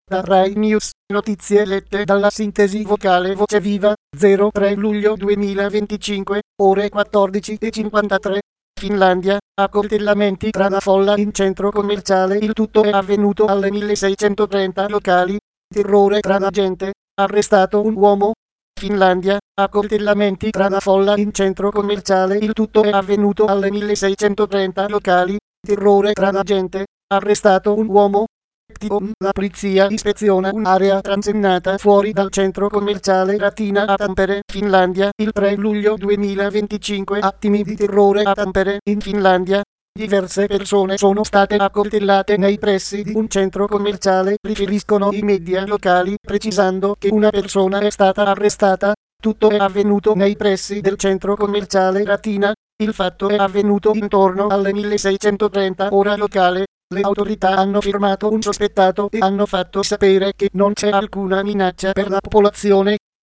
Da Rai News, notizie lette dalla sintesi vocale Voce Viva, 03 luglio 2025, ore 14:53. Finlandia, accoltellamenti tra la folla in centro commerciale. Il tutto è avvenuto alle 1630 locali. Terrore tra la gente, arrestato un uomo. Finlandia, accoltellamenti tra la folla in centro commerciale. Il tutto è avvenuto alle 1630 locali. Terrore tra la gente, arrestato un uomo. La polizia ispeziona un'area transennata fuori dal centro commerciale Ratina a Tampere, Finlandia, il 3 luglio 2025. Attimi di terrore a Tampere, in Finlandia. Diverse persone sono state accoltellate nei pressi di un centro commerciale, riferiscono i media locali, precisando che una persona è stata arrestata. Tutto è avvenuto nei pressi del centro commerciale Ratina. Il fatto è avvenuto intorno alle 1630 ora locale. Le autorità hanno fermato un sospettato e hanno fatto sapere che non c'è alcuna minaccia per la popolazione.